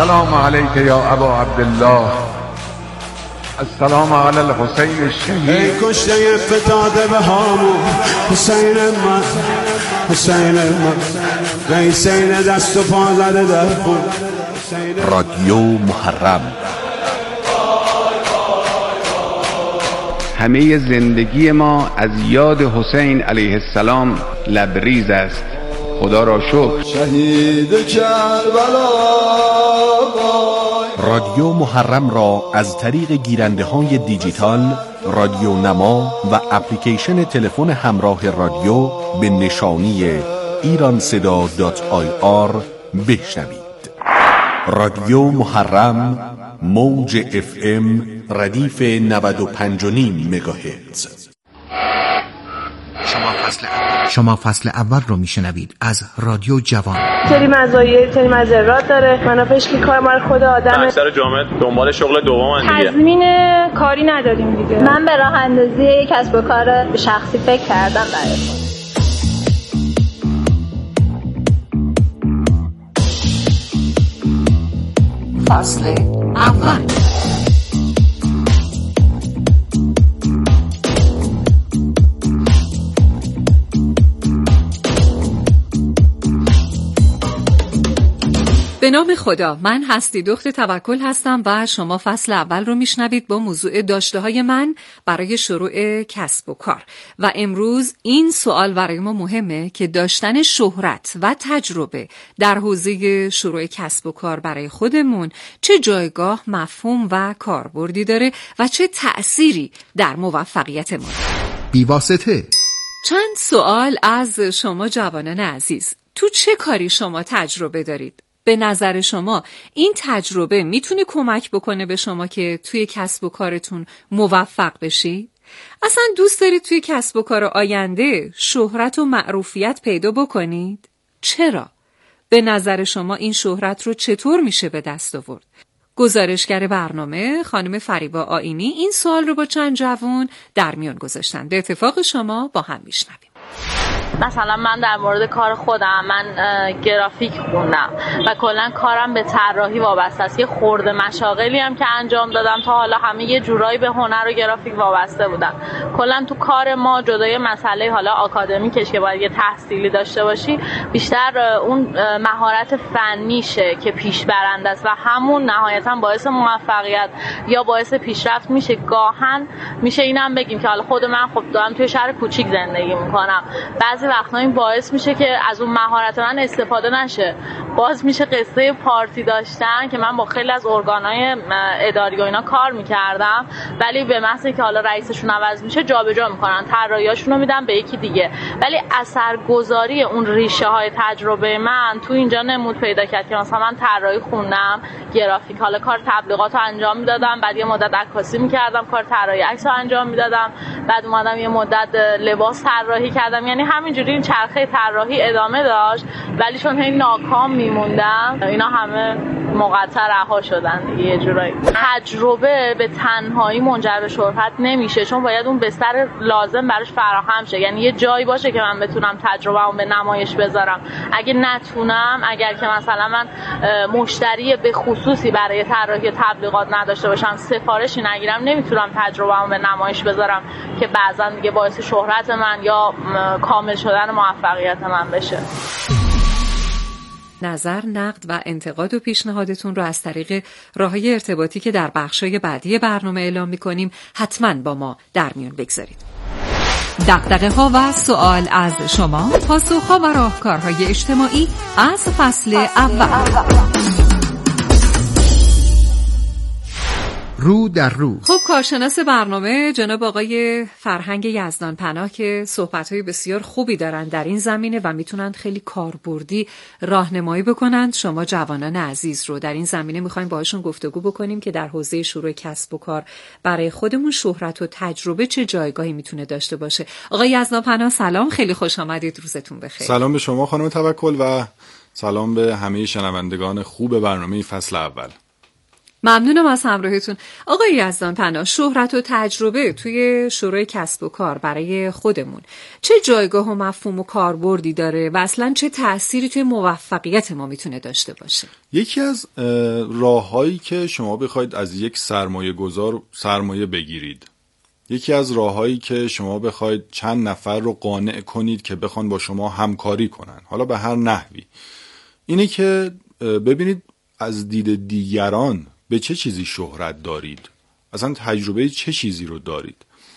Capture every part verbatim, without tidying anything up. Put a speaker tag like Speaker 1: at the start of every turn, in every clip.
Speaker 1: السلام علیک یا ابا عبدالله، السلام علی الحسین الشهید.
Speaker 2: ای کشته فتاده به هامون حسین من، حسین من، حسین دست و پا زده در خون.
Speaker 3: رادیو محرم.
Speaker 4: همه زندگی ما از یاد حسین علیه السلام لبریز است. خدا را شکر.
Speaker 2: شهید کربلا.
Speaker 3: رادیو محرم را از طریق گیرنده های دیجیتال، رادیو نما و اپلیکیشن تلفن همراه رادیو به نشانی ایران صدا دات آی آر بشنوید. رادیو محرم، موج اف ام ردیف نود و پنج و نیم مگاهرتز.
Speaker 5: شما فصل اول شما فصل اول رو میشنوید از رادیو جوان.
Speaker 6: سری مزایای سری مضرات داره. منافعش که کار مال خود آدمه.
Speaker 7: اکثر جامعه دنبال شغل دومن دیگه.
Speaker 6: تضمین کاری نداریم دیگه.
Speaker 8: من به راه اندازی کسب و کار شخصی فکر کردم برای
Speaker 5: فصل اول.
Speaker 9: به نام خدا، من هستی دخت توکل هستم و شما فصل اول رو میشنوید با موضوع داشته های من برای شروع کسب و کار. و امروز این سوال برای ما مهمه که داشتن شهرت و تجربه در حوزه شروع کسب و کار برای خودمون چه جایگاه، مفهوم و کاربردی داره و چه تأثیری در موفقیت ما داره.
Speaker 5: بی‌واسطه.
Speaker 9: چند سوال از شما جوانان عزیز. تو چه کاری شما تجربه دارید؟ به نظر شما این تجربه میتونه کمک بکنه به شما که توی کسب و کارتون موفق بشید؟ اصلا دوست دارید توی کسب و کار آینده شهرت و معروفیت پیدا بکنید؟ چرا؟ به نظر شما این شهرت رو چطور میشه به دست آورد؟ گزارشگر برنامه خانم فریبا آیینی این سوال رو با چند جوان در میان گذاشتن. به اتفاق شما با هم میشنویم.
Speaker 10: مثلا من در مورد کار خودم، من گرافیک خوندم و کلا کارم به طراحی وابسته است. یه خورده مشاغلی هم که انجام دادم تا حالا همه یه جورایی به هنر و گرافیک وابسته بودن. کلا تو کار ما جدای مسئله حالا آکادمیکش که باید یه تحصیلی داشته باشی، بیشتر اون مهارت فنیشه که پیش برنده است و همون نهایتا باعث موفقیت یا باعث پیشرفت میشه. گاهن میشه اینم بگیم که حالا خود من خب دارم توی شهر کوچیک زندگی میکنم، بعضی وقتا این باعث میشه که از اون مهارت من استفاده نشه. باز میشه قصه پارتی داشتن که من با خیلی از ارگانهای اداری و اینا کار میکردم، ولی به محض اینکه حالا رئیسشون عوض میشه جابجا میکنن، طراحیاشون رو میدن به یکی دیگه. ولی اثرگذاری اون ریشه های تجربه من تو اینجا نمود پیدا کرد که مثلا من طراحی خوندم، گرافیک، حالا کار تبلیغات رو انجام میدادم، بعد یه مدت عکاسی میکردم، کار طراحی عکس رو انجام میدادم، بعد اومدم یه مدت لباس طراحی کردم. یعنی همینجوری این چرخه طراحی ادامه داشت، ولی چون هی ناکام میموندم اینا همه مقطع رها شدن دیگه. یه جورایی تجربه به تنهایی منجر به شهرت نمیشه، چون باید اون بستر لازم براش فراهم شه. یعنی یه جایی باشه که من بتونم تجربه‌مو به نمایش بذارم. اگه نتونم، اگر که مثلا من مشتری به خصوصی برای طراحی تبلیغات نداشته باشم، سفارشی نگیرم، نمیتونم تجربه‌مو به نمایش بذارم که بعضا دیگه باعث شهرت من یا کامل شدن موفقیت من بشه.
Speaker 9: نظر، نقد و انتقاد و پیشنهادتون رو از طریق راه‌های ارتباطی که در بخش‌های بعدی برنامه اعلام می‌کنیم حتما با ما در میون بگذارید. دغدغه‌ها و سوال از شما، پاسخ‌ها و راهکارهای اجتماعی از فصل اول.
Speaker 5: رو در رو.
Speaker 9: خب کارشناس برنامه جناب آقای فرهنگ یزدان پناه که صحبت‌های بسیار خوبی دارن در این زمینه و میتونن خیلی کاربردی راهنمایی بکنن شما جوانان عزیز رو. در این زمینه میخوایم باهاشون گفتگو بکنیم که در حوزه شروع کسب و کار برای خودمون شهرت و تجربه چه جایگاهی میتونه داشته باشه. آقای یزدان پناه سلام، خیلی خوش آمدید، روزتون بخیر.
Speaker 11: سلام به شما خانم توکل و سلام به همه شنوندگان خوب برنامه فصل اول.
Speaker 9: ممنونم از همراهتون. آقای یزدان پناه، شهرت و تجربه توی شروع کسب و کار برای خودمون چه جایگاه و مفهوم و کاربردی داره و اصلا چه تأثیری توی موفقیت ما میتونه داشته باشه؟
Speaker 11: یکی از راه‌هایی که شما بخواید از یک سرمایه گذار سرمایه بگیرید، یکی از راه‌هایی که شما بخواید چند نفر رو قانع کنید که بخوان با شما همکاری کنن، حالا به هر نحوی، اینه که ببینید از دید دیگران به چه چیزی شهرت دارید، اصلا تجربه چه چیزی رو دارید.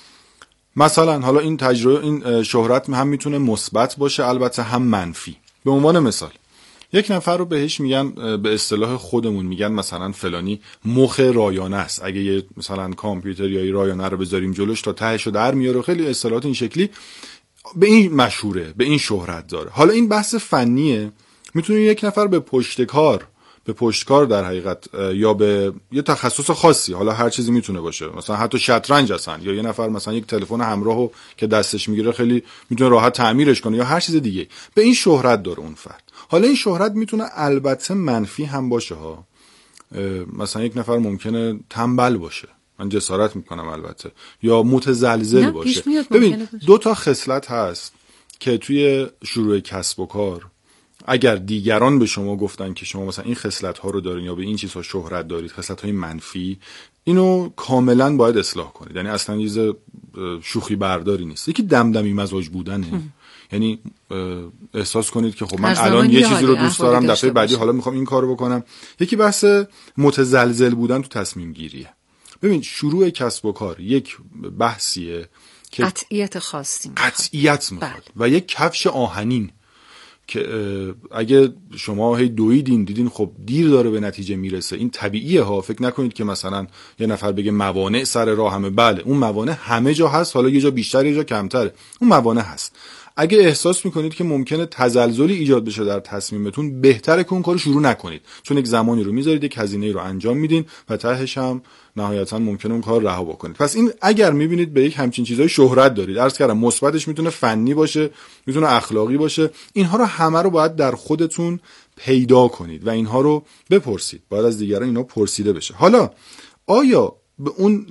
Speaker 11: مثلا حالا این تجربه، این شهرت هم میتونه مثبت باشه البته هم منفی. به عنوان مثال یک نفر رو بهش میگن، به اصطلاح خودمون میگن مثلا فلانی مخ رایانه است، اگه یه مثلا کامپیوتر یا رایانه رو بذاریم جلوش تا تهشو در میاره، خیلی اصطلاحات این شکلی، به این مشهوره، به این شهرت داره. حالا این بحث فنیه، میتونه یک نفر به پشتکار به پشتکار در حقیقت یا به یه تخصص خاصی، حالا هر چیزی میتونه باشه، مثلا حتی شطرنج هستن، یا یه نفر مثلا یک تلفن همراهو که دستش میگیره خیلی میتونه راحت تعمیرش کنه، یا هر چیز دیگه، به این شهرت داره اون فرد. حالا این شهرت میتونه البته منفی هم باشه ها، مثلا یک نفر ممکنه تنبل باشه، من جسارت میکنم البته، یا متزلزل باشه. ببین دو تا خصلت هست که توی شروع کسب و کار اگر دیگران به شما گفتن که شما مثلا این خصلت ها رو دارین یا به این چیزها شهرت دارید، خصلت های منفی، اینو کاملا باید اصلاح کنید. یعنی اصلا چیز شوخی برداری نیست. یکی دمدمی مزاج بودنه، یعنی احساس کنید که خب من الان یه چیزی رو دوست دارم، دفعه بعدی حالا میخوام این کارو بکنم. یکی بحث متزلزل بودن تو تصمیم گیریه. ببین شروع کسب و کار یک بحثیه که
Speaker 9: قطعیت خاصی میخواد،
Speaker 11: قطعیت میخواد و یک کفش آهنین که اگه شما هی دویدین دیدین خب دیر داره به نتیجه میرسه، این طبیعیه ها. فکر نکنید که مثلا یه نفر بگه موانع سر راه همه، بله اون موانع همه جا هست، حالا یه جا بیشتر یه جا کمتره، اون موانع هست. اگه احساس میکنید که ممکنه تزلزلی ایجاد بشه در تصمیمتون، بهتره که اون کارو شروع نکنید، چون یک زمانی رو میذارید، یک هزینه‌ای رو انجام میدین و تهش هم نهایتا ممکنه اون کار رها بکنید. پس این اگر میبینید به یک همچین چیزای شهرت دارید، عرض کردم مثبتش میتونه فنی باشه، میتونه اخلاقی باشه، اینها رو همه رو باید در خودتون پیدا کنید و اینها رو بپرسید، باید از دیگران اینا پرسیده بشه. حالا آیا به اون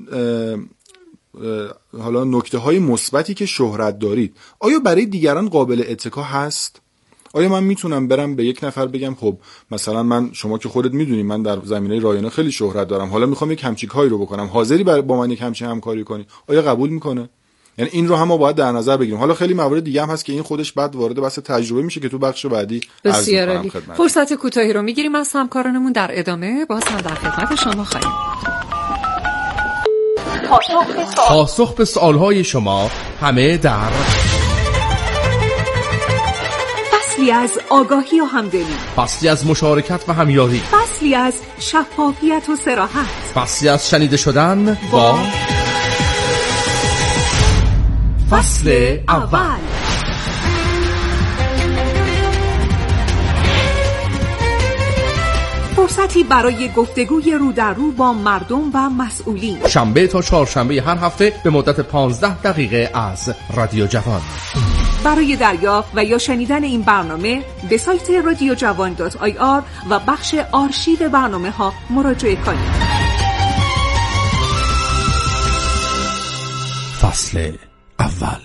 Speaker 11: حالا نکته های مثبتی که شهرت دارید، آیا برای دیگران قابل اتکا هست؟ آیا من میتونم برم به یک نفر بگم خب مثلا من، شما که خودت میدونی من در زمینه رایانه خیلی شهرت دارم، حالا میخوام یک همچین کاری رو بکنم، حاضری با من یک همچین همکاری کنی؟ آیا قبول میکنه؟ یعنی این رو هم ما باید در نظر بگیریم. حالا خیلی موارد دیگه هم هست که این خودش بعد وارد بحث تجربه میشه که تو بخش بعدی عرض می‌کنم خدمتتون.
Speaker 9: فرصت کوتاهی رو میگیریم از همکارانمون، در ادامه باز هم در خدمت شما خواهیم.
Speaker 12: پاسخ به سوالهای شما همه در
Speaker 9: فصلی از آگاهی و همدلی،
Speaker 12: فصلی از مشارکت و همیاری،
Speaker 9: فصلی از شفافیت و صراحت،
Speaker 12: فصلی از شنیده شدن با فصل اول.
Speaker 9: فرصتی برای گفتگوی رو در رو با مردم و مسئولین،
Speaker 12: شنبه تا چهارشنبه هر هفته به مدت پانزده دقیقه از رادیو جوان.
Speaker 9: برای دریافت و یا شنیدن این برنامه به سایت رادیو جوان دات آی آر و بخش آرشیو برنامه ها مراجعه کنید.
Speaker 12: فصل اول،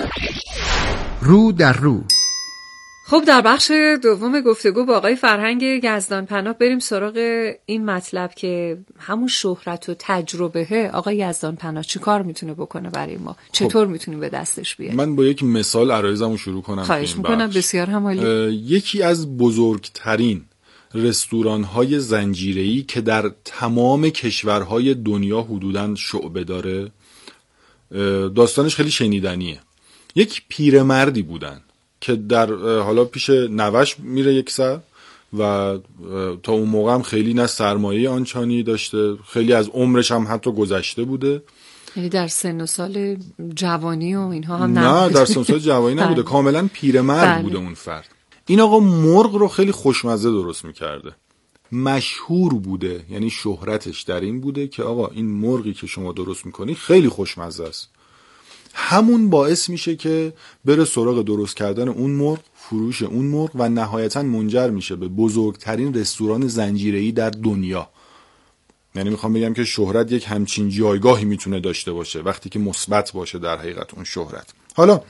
Speaker 5: رو در رو.
Speaker 9: خب در بخش دوم گفتگو با آقای فرهنگ یزدان پناه بریم سراغ این مطلب که همون شهرت و تجربه. آقای یزدان پناه چی کار میتونه بکنه برای ما؟ چطور خب میتونیم به دستش بیاریم؟
Speaker 11: من با یک مثال عرایزمو شروع کنم.
Speaker 9: خواهش میکنم، بسیار همالی.
Speaker 11: یکی از بزرگترین رستوران‌های زنجیره‌ای که در تمام کشورهای دنیا حدوداً شعبه داره، داستانش خیلی شنیدنیه. یک پیرمردی بودن که در حالا پیش نوش میره یک سر و تا اون موقع هم خیلی نه سرمایه آنچانی داشته، خیلی از عمرش هم حتی گذشته بوده.
Speaker 9: یعنی در سن و سال جوانی و اینها هم
Speaker 11: نه؟ نه در سن و سال جوانی نبوده، کاملا پیرمرد بله. بوده اون فرد. این آقا مرغ رو خیلی خوشمزه درست میکرده، مشهور بوده، یعنی شهرتش در این بوده که آقا این مرغی که شما درست میکنی خیلی خوشمزه است. همون باعث میشه که بره سراغ درست کردن اون مرغ، فروش اون مرغ و نهایتا منجر میشه به بزرگترین رستوران زنجیره‌ای در دنیا. یعنی میخوام بگم که شهرت یک همچین جایگاهی میتونه داشته باشه وقتی که مثبت باشه در حقیقت اون شهرت. حالا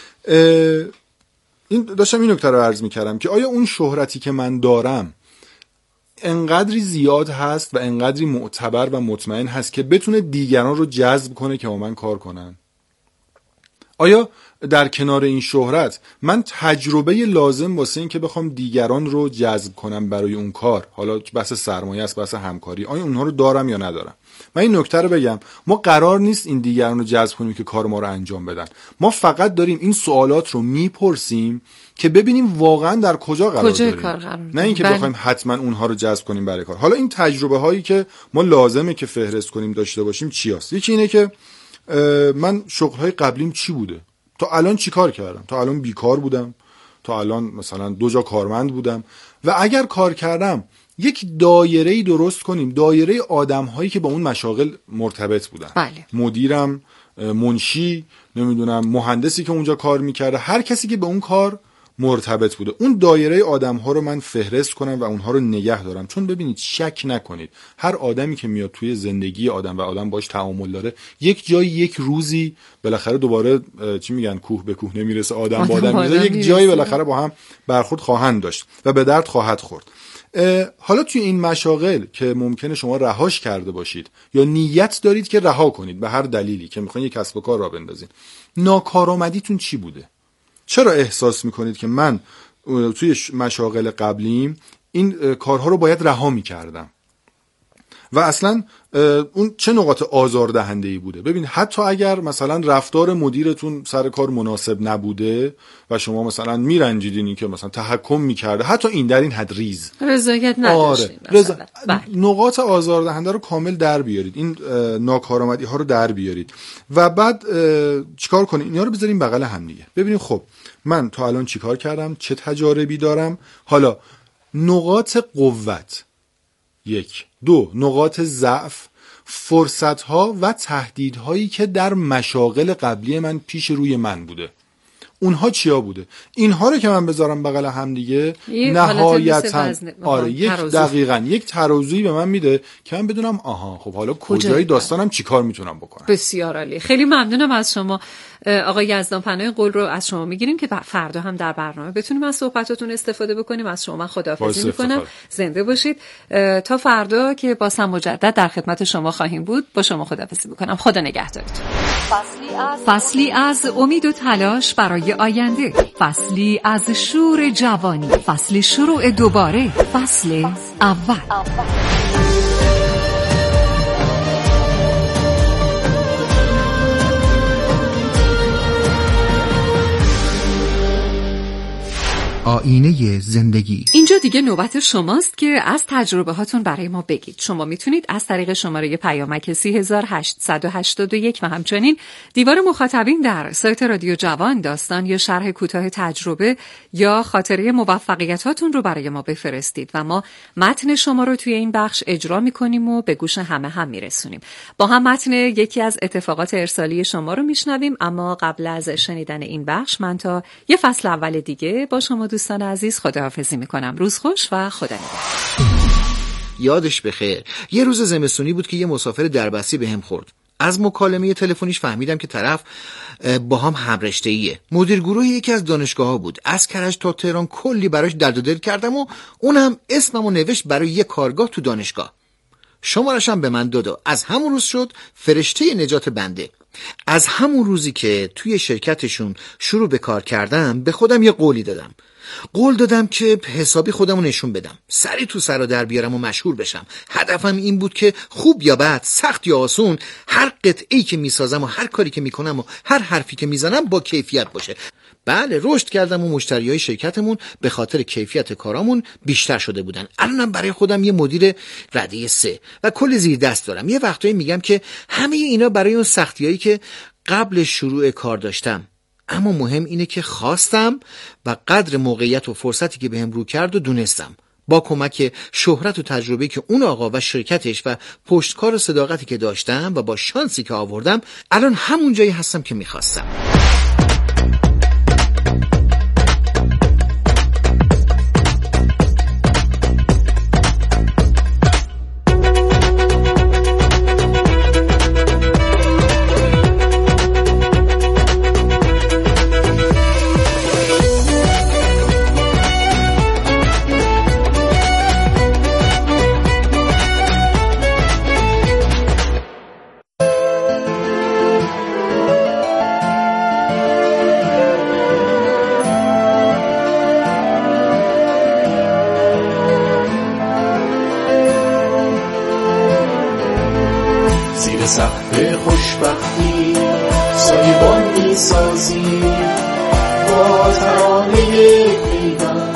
Speaker 11: این داشتم این نکته رو عرض میکردم که آیا اون شهرتی که من دارم انقدری زیاد هست و انقدری معتبر و مطمئن هست که بتونه دیگران رو جذب کنه که با من کار کنن؟ آیا در کنار این شهرت من تجربه لازم واسه این که بخوام دیگران رو جذب کنم برای اون کار، حالا بحث سرمایه است، بحث همکاری، آیا اونها رو دارم یا ندارم؟ من این نکته رو بگم، ما قرار نیست این دیگران رو جذب کنیم که کار ما رو انجام بدن. ما فقط داریم این سوالات رو میپرسیم که ببینیم واقعا در کجا قرار
Speaker 9: کجا
Speaker 11: داریم،
Speaker 9: کار قرار
Speaker 11: نه اینکه بخوایم حتما اونها رو جذب کنیم برای کار. حالا این تجربه هایی که ما لازمه که فهرست کنیم داشته باشیم چی هست؟ یکی اینه که من شغل های قبلیم چی بوده، تا الان چی کار کردم، تا الان بیکار بودم، تا الان مثلا دو جا کارمند بودم، و اگر کار کردم یک دایره‌ای درست کنیم، دایره آدم‌هایی که با اون مشاغل مرتبط بودن.
Speaker 9: بله.
Speaker 11: مدیرم، منشی، نمیدونم مهندسی که اونجا کار میکرده، هر کسی که به اون کار مرتبط بوده، اون دایره آدم‌ها رو من فهرست کنم و اونها رو نگه دارم. چون ببینید شک نکنید، هر آدمی که میاد توی زندگی آدم و آدم باش تعامل داره، یک جایی یک روزی بالاخره دوباره چی میگن، کوه به کوه نمیرسه، آدم با آدم میرسه، یک جایی بالاخره با هم برخورد خواهند داشت و به درد خواهد خورد. حالا توی این مشاغل که ممکنه شما رهاش کرده باشید یا نیت دارید که رها کنید به هر دلیلی که میخواین یک کسب و کار را بندازین، ناکارآمدیتون چی بوده؟ چرا احساس میکنید که من توی مشاغل قبلیم این کارها رو باید رها میکردم؟ و اصلا اون چه نقاط آزاردهنده‌ای بوده؟ ببین حتی اگر مثلا رفتار مدیرتون سر کار مناسب نبوده و شما مثلا میرنجیدین که مثلا تحکم میکرده، حتی این در این حد ریز
Speaker 9: رضایت نداشتین،
Speaker 11: آره. رضا... نقاط آزاردهنده رو کامل در بیارید، این ناکارآمدی ها رو در بیارید و بعد چیکار کنید؟ اینا رو بذاریم بغل هم دیگه، ببینیم خب من تا الان چیکار کردم، چه تجاربی دارم، حالا نقاط قوت، یک، دو، نقاط ضعف، فرصت‌ها و تهدیدهایی که در مشاغل قبلی من پیش روی من بوده، اونها چیا بوده؟ اینها رو که من بذارم بغل هم دیگه، نهایتاً آره یک دقیقاً یک ترازویی به من میده که من بدونم آها خب حالا کجای داستانم چیکار میتونم بکنم.
Speaker 9: بسیار عالی، خیلی ممنونم از شما آقای یزدان پناه. قول رو از شما میگیریم که فردا هم در برنامه بتونیم از صحبتاتون استفاده بکنیم. از شما من خداحافظی میکنم، زنده باشید تا فردا که باز هم مجدد در خدمت شما خواهیم بود. با شما خداحافظی میکنم، خدا نگهدارتون. فصلی از فصلی از امید و تلاش برای آینده، فصلی از شور جوانی، فصلی شروع دوباره، فصل اول.
Speaker 5: آینه زندگی.
Speaker 9: اینجا دیگه نوبت شماست که از تجربه هاتون برای ما بگید. شما میتونید از طریق شماره پیامک سی هزار هشتصد و هشتاد و یک و همچنین دیوار مخاطبین در سایت رادیو جوان داستان یا شرح کوتاه تجربه یا خاطره موفقیت هاتون رو برای ما بفرستید و ما متن شما رو توی این بخش اجرا میکنیم و به گوش همه هم میرسونیم. با هم متن یکی از اتفاقات ارسالی شما رو میشنویم، اما قبل از شنیدن این بخش من تا یه فصل اول دیگه با شما دوستان عزیز خداحافظی میکنم. روز خوش و خدا نگهدار.
Speaker 5: یادش بخیر، یه روز زمستونی بود که یه مسافر دربستی بهم خورد. از مکالمه تلفنیش فهمیدم که طرف با هم همرشته‌ایه. مدیر گروه یکی از دانشگاه‌ها بود. از کرج تا تهران کلی براش درد و دل کردم و اونم اسممو نوشت برای یه کارگاه تو دانشگاه. شماره‌شم به من داد و از همون روز شد فرشته نجات بنده. از همون روزی که توی شرکتشون شروع به کار کردم به خودم یه قولی دادم. قول دادم که حسابی خودمو نشون بدم، سری تو سرا در بیارم و مشهور بشم. هدفم این بود که خوب یا بد، سخت یا آسون، هر قطعه‌ای که میسازم و هر کاری که میکنم و هر حرفی که میزنم با کیفیت باشه. بله، رشد کردم و مشتریای شرکتمون به خاطر کیفیت کارامون بیشتر شده بودن. الانم برای خودم یه مدیر رده سه و کل زیر دست دارم. یه وقتایی میگم که همه اینا برای اون سختیایی که قبل شروع کار داشتم، اما مهم اینه که خواستم و قدر موقعیت و فرصتی که بهم رو کرد و دونستم. با کمک شهرت و تجربه که اون آقا و شرکتش و پشتکار و صداقتی که داشتم و با شانسی که آوردم، الان همون جایی هستم که میخواستم.
Speaker 13: زیر سقف خوشبختی سایبان می سازی با ترانه پیوند،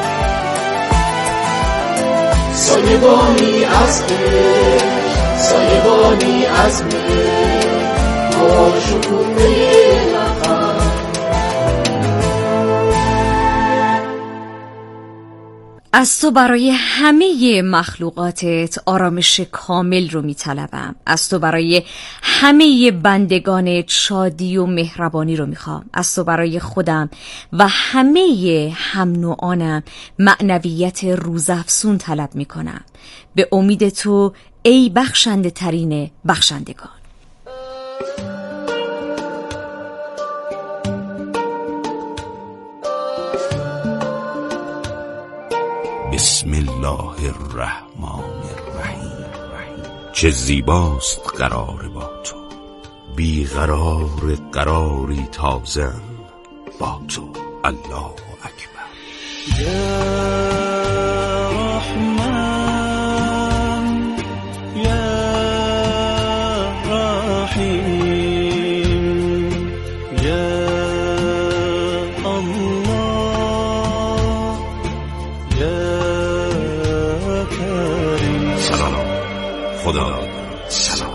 Speaker 13: سایبانی از عشق، سایبانی از مهر با شکوفه لبخند.
Speaker 14: از تو برای همه مخلوقاتت آرامش کامل رو میطلبم. از تو برای همه بندگانت شادی و مهربانی رو میخوام. از تو برای خودم و همه هم نوعانم معنویت روزافزون طلب میکنم. به امید تو ای بخشنده ترین بخشندگان.
Speaker 15: بسم الله الرحمن الرحیم. چه زیباست قرار با تو، بی قرار قراری تازه با تو. الله اکبر.
Speaker 13: یا رحمان یا رحیم یا
Speaker 15: خدا سلام.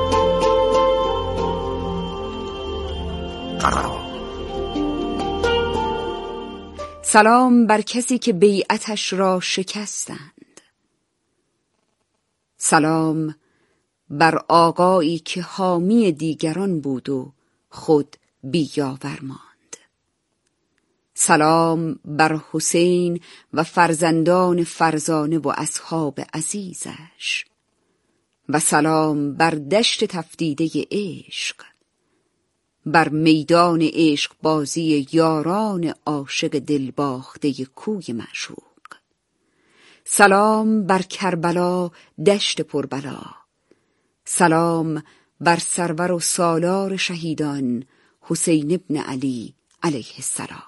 Speaker 16: سلام بر کسی که بیعتش را شکستند. سلام بر آقایی که حامی دیگران بود و خود بیاور ماند. سلام بر حسین و فرزندان فرزانه و اصحاب عزیزش. و سلام بر دشت تفدیده عشق، بر میدان عشق بازی یاران عاشق دلباخته کوی معشوق. سلام بر کربلا دشت پربلا. سلام بر سرور و سالار شهیدان حسین ابن علی علیه السلام.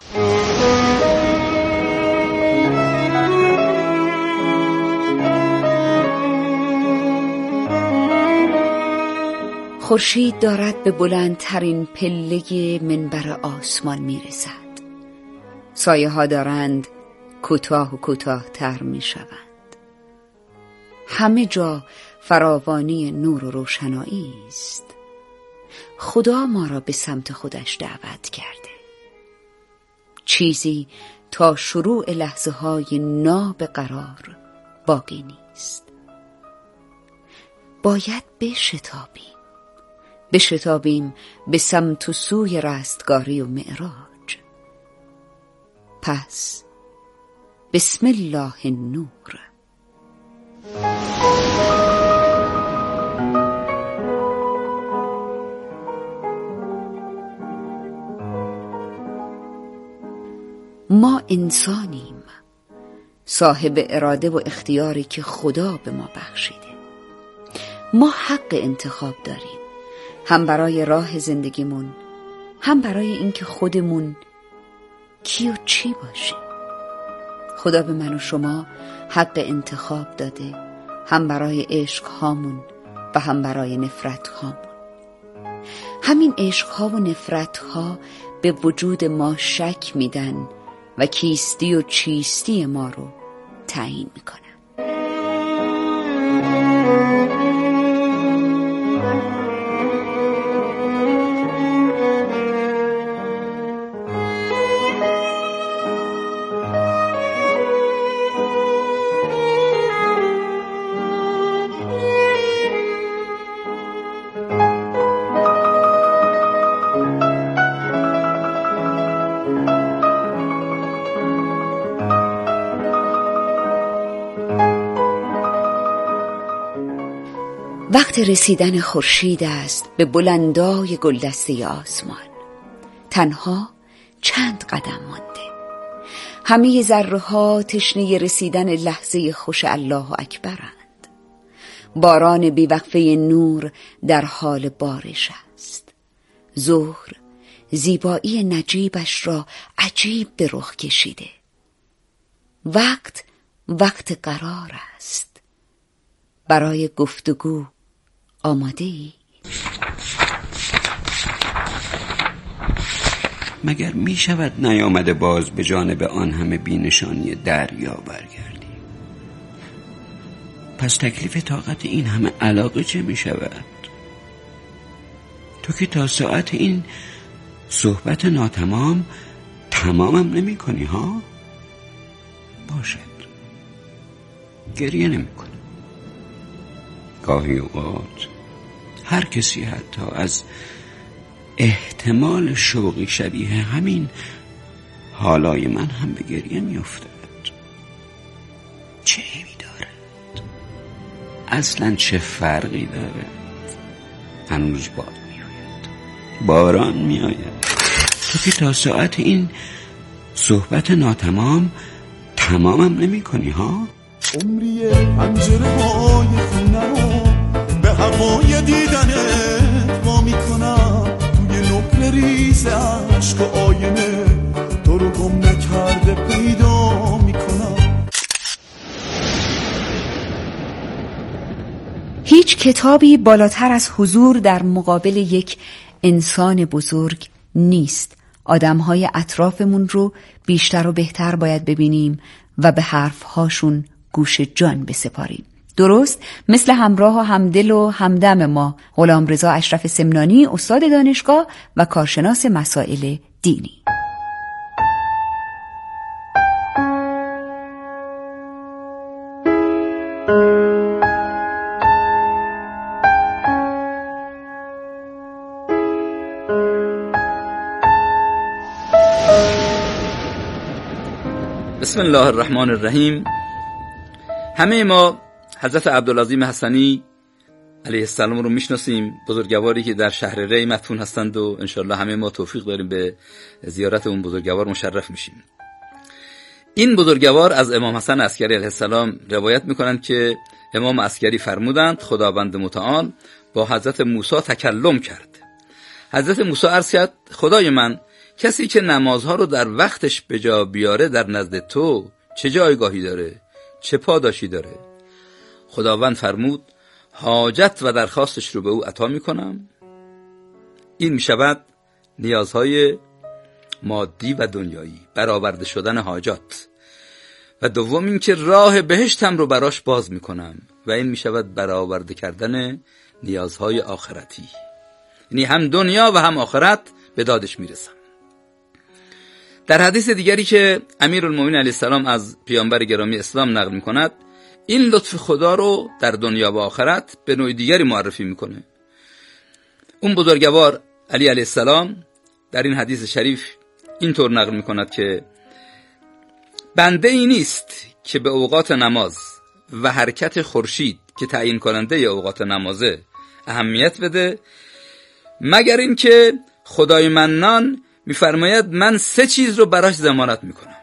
Speaker 16: خورشید دارد به بلندترین پله منبر آسمان میرسد. سایه ها دارند کوتاه و کوتاه‌تر میشوند. همه جا فراوانی نور و روشنایی است. خدا ما را به سمت خودش دعوت کرده. چیزی تا شروع لحظه های ناب قرار باقی نیست. باید بشتابیم. بشتابیم به سمت و سوی رستگاری و معراج. پس بسم الله النور. ما انسانیم، صاحب اراده و اختیاری که خدا به ما بخشیده. ما حق انتخاب داریم، هم برای راه زندگیمون، هم برای اینکه خودمون کی و چی باشیم. خدا به من و شما حق انتخاب داده، هم برای عشق هامون و هم برای نفرت هامون. همین عشق ها و نفرت ها به وجود ما شک میدن و کیستی و چیستی ما رو تعیین میکنن. وقت رسیدن خورشید است به بلندای گلدسته آسمان. تنها چند قدم مانده. همه ذره ها تشنه رسیدن لحظه خوش الله اکبرند. باران بیوقفه نور در حال بارش است. ظهر زیبایی نجیبش را عجیب به رخ کشیده. وقت وقت قرار است. برای گفتگو آماده اید؟
Speaker 15: مگر می شود نیامده باز به جانب آن همه بینشانی دریا برگردی؟ پس تکلیف طاقت این همه علاقه چه می شود؟ تو که تا ساعت این صحبت ناتمام تمامم نمی کنی ها؟ باشد، گریه نمی کنم. گاهی اوقات هر کسی حتی از احتمال شوقی شبیه همین حالای من هم به گریه می افتد. چه عیبی دارد؟ اصلا چه فرقی دارد؟ هنوز باد می آید، باران می آید. تو که تا ساعت این صحبت ناتمام تمامم نمی کنی ها؟
Speaker 13: عمری پنجره های خونم به هوای دیدنت ما می کنم، توی نقل ریز عشق و آینه تو رو گم نکرده پیدا می کنم.
Speaker 16: هیچ کتابی بالاتر از حضور در مقابل یک انسان بزرگ نیست. آدمهای اطرافمون رو بیشتر و بهتر باید ببینیم و به حرفهاشون گوش جان بسپاریم. درست مثل همراه و همدل و همدم ما غلامرضا اشرف سمنانی، استاد دانشگاه و کارشناس مسائل دینی.
Speaker 17: بسم الله الرحمن الرحیم. همه ما حضرت عبدالعظیم حسنی علیه السلام رو میشناسیم، بزرگواری که در شهر ری مدفون هستند و انشالله همه ما توفیق داریم به زیارت اون بزرگوار مشرف میشیم. این بزرگوار از امام حسن عسکری علیه السلام روایت میکنند که امام عسکری فرمودند خداوند متعال با حضرت موسی تکلم کرد. حضرت موسی عرض کرد خدای من، کسی که نمازها رو در وقتش به جا بیاره در نزد تو چه جایگاهی داره، چه پاداشی داره؟ خداوند فرمود حاجت و درخواستش رو به او عطا میکنم. این میشود نیازهای مادی و دنیایی، برآورده شدن حاجات. و دوم این که راه بهشتم رو براش باز میکنم و این میشود برآورده کردن نیازهای آخرتی، یعنی هم دنیا و هم آخرت به دادش میرسم. در حدیث دیگری که امیرالمومنین علیه السلام از پیامبر گرامی اسلام نقل میکند، این لطف خدا رو در دنیا و آخرت به نوع دیگری معرفی میکنه. اون بزرگوار علی علیه السلام در این حدیث شریف اینطور نقل میکند که بنده ای نیست که به اوقات نماز و حرکت خورشید که تعیین کننده اوقات نمازه اهمیت بده، مگر این که خدای منان میفرماید من سه چیز رو براش ضمانت میکنم.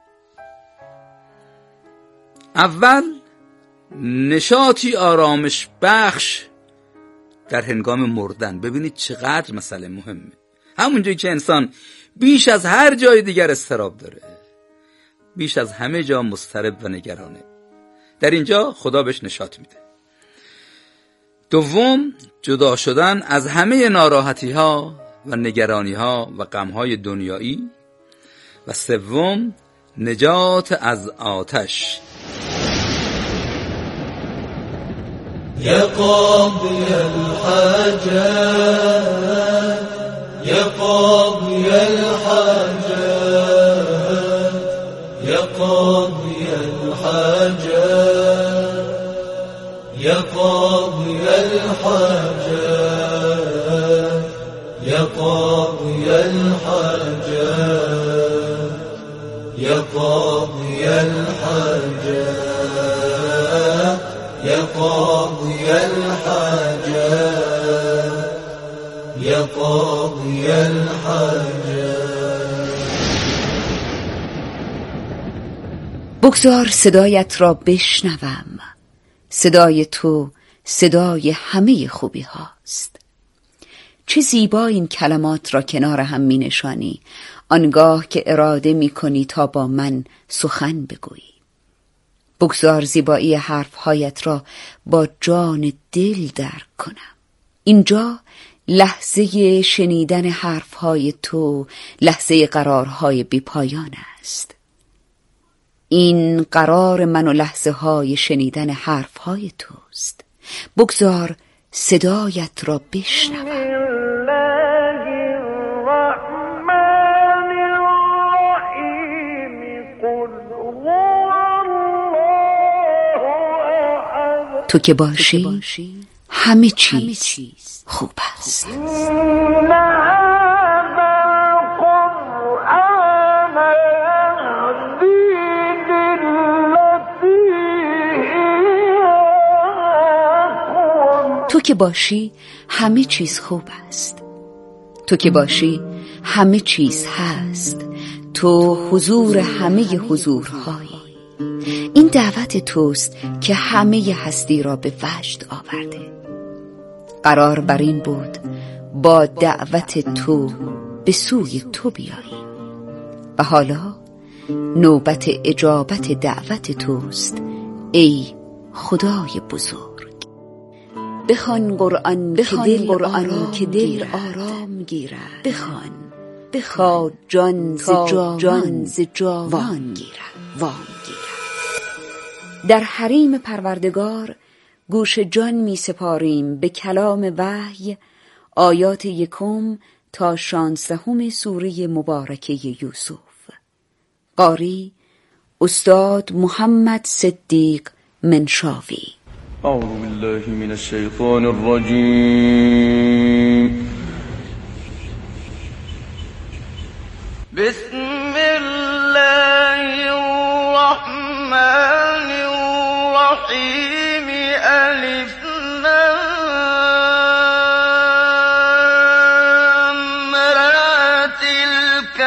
Speaker 17: اول، نشاطی آرامش بخش در هنگام مردن. ببینید چقدر مسئله مهمه. همونجایی که انسان بیش از هر جای دیگر اضطراب داره، بیش از همه جا مضطرب و نگرانه، در اینجا خدا بهش نشاط میده. دوم، جدا شدن از همه ناراحتی ها و نگرانی ها و غم های دنیایی. و سوم، نجات از آتش.
Speaker 13: یا قاضی الحاجات، یا قاضی الحاجات، یا قاضی الحاجات، یا قاضی الحاجات، یا قاضی الحاجات، یا قاضی الحاجات، یا قاضی الحاجات، یا قاضی الحاجات.
Speaker 16: بگذار صدایت را بشنوم، صدای تو صدای همه خوبی هاست. چه زیبا این کلمات را کنار هم می نشانی آنگاه که اراده می کنی تا با من سخن بگویی. بگذار زیبایی حرفهایت را با جان دل درک کنم. اینجا لحظه شنیدن حرفهای تو لحظه قرارهای بی پایان است. این قرار من و لحظه های شنیدن حرفهای توست. بگذار صدایت را بشنوم. تو که باشی همه چیز خوب است. تو که باشی همه چیز خوب است. تو که باشی همه چیز هست. تو حضور همه حضورهایی. این دعوت توست که همه هستی را به وجد آورده. قرار بر این بود با دعوت تو به سوی تو بیاییم و حالا نوبت اجابت دعوت توست ای خدای بزرگ. بخوان قرآن بخوان که دل قرآن که دل آرام گیرد. بخوان بخوان جان ز جان ز جاوان گیرد وام گیرد. در حریم پروردگار گوش جان می سپاریم به کلام وحی آیات یکم تا شانزدهم سوره مبارکه یوسف. قاری استاد محمد صدیق منشاوی.
Speaker 18: اعوذ بالله من الشیطان الرجیم. بسم الله الرحمن الرحیم. الف لام را تلک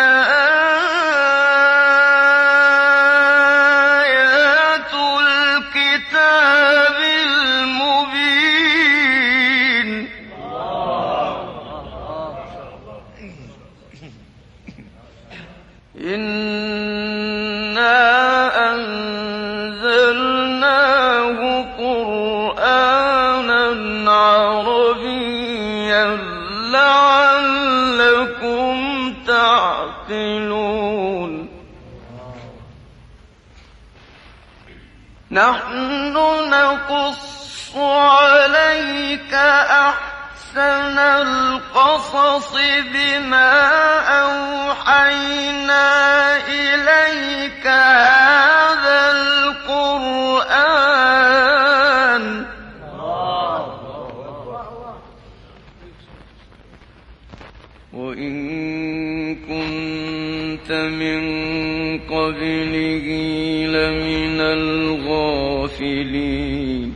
Speaker 18: آیات الكتاب المبین. إنا أنزلناه قرآنا عربيا لعلكم تعقلون. نحن نقص عليك أحسن القصص بما أوحينا إليك هذا القرآن وإن كنت من قبله لمن الغافلين.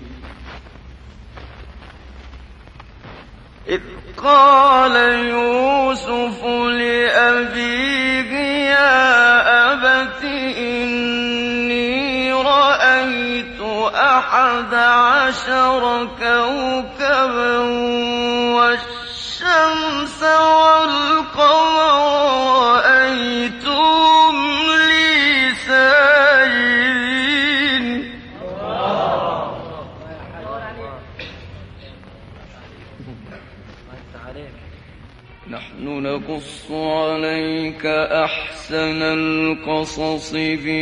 Speaker 18: إذ قال يوسف لأبيه يا أبت إني رأيت أحد عشر كوكبا والشمس والقمر رأيتهم لي ساجدين. نحن نقص عليك أحسن القصص